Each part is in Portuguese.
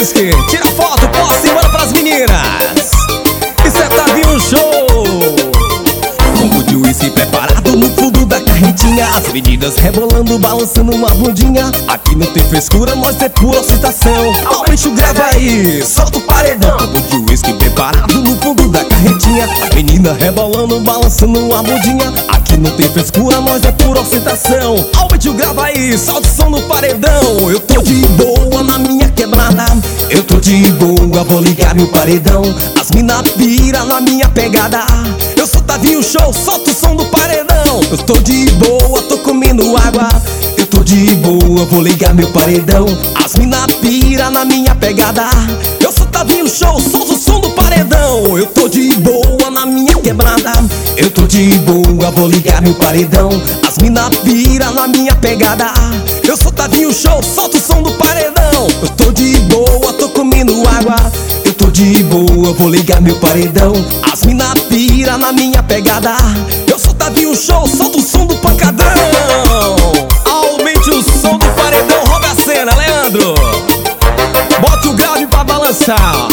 Whisky, tira foto, posta e manda pras meninas. Isso é Tavinho Show. Combo de whisky preparado no fundo da carretinha, as meninas rebolando, balançando uma bundinha. Aqui não tem frescura, nós é pura ostentação. Aumente o grave aí, solta o paredão. Combo de whisky preparado no fundo da carretinha, as meninas rebolando, balançando uma bundinha. Aqui não tem frescura, nós é pura ostentação. Aumente o grave aí, solta o som no paredão. Eu tô de boa na minha quebrada, eu tô de boa, vou ligar meu paredão. As mina pira na minha pegada. Eu sou Tavinho Show, solta o som do paredão. Eu tô de boa, tô comendo água. Eu tô de boa, vou ligar meu paredão. As mina pira na minha pegada. Eu sou Tavinho Show, solta o som do paredão. Eu tô de boa na minha quebrada, eu tô de boa, vou ligar meu paredão. As mina pira na minha pegada. Eu sou Tavinho Show, solta o som do paredão. Eu tô de boa, tô comendo água. Eu tô de boa, vou ligar meu paredão. As mina pira na minha pegada. Eu sou Tavinho Show, solta o som do pancadão. Aumente o som do paredão, roda a cena, Leandro. Bota o grave pra balançar.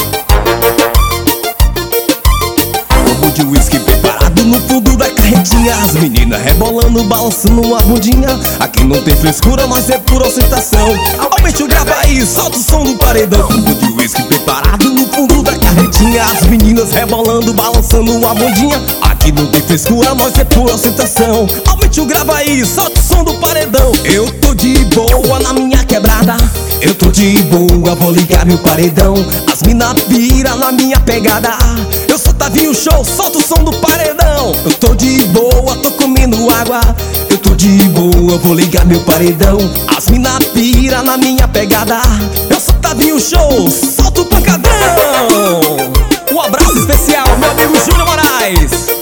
Combo de whisky preparado no fundo da carretinha, as meninas rebolando, balançando uma bundinha. Aqui não tem frescura, mas é pura ostentação. Aumente o grave aí, solta o som do paredão. Combo de whisky preparado no fundo da carretinha, as meninas rebolando, balançando uma bundinha. Aqui não tem frescura, mas é pura ostentação. Aumente o grave aí, solta o som do paredão. Eu tô de boa na minha quebrada, eu tô de boa, vou ligar meu paredão. As mina pira na minha pegada. Eu sou Tavinho Show, solta o som do paredão. Eu tô de boa, tô comendo água. Eu tô de boa, vou ligar meu paredão. As mina pira na minha pegada. Eu sou Tavinho Show, solta o pancadão. Um abraço especial, meu amigo Júnior Moraes.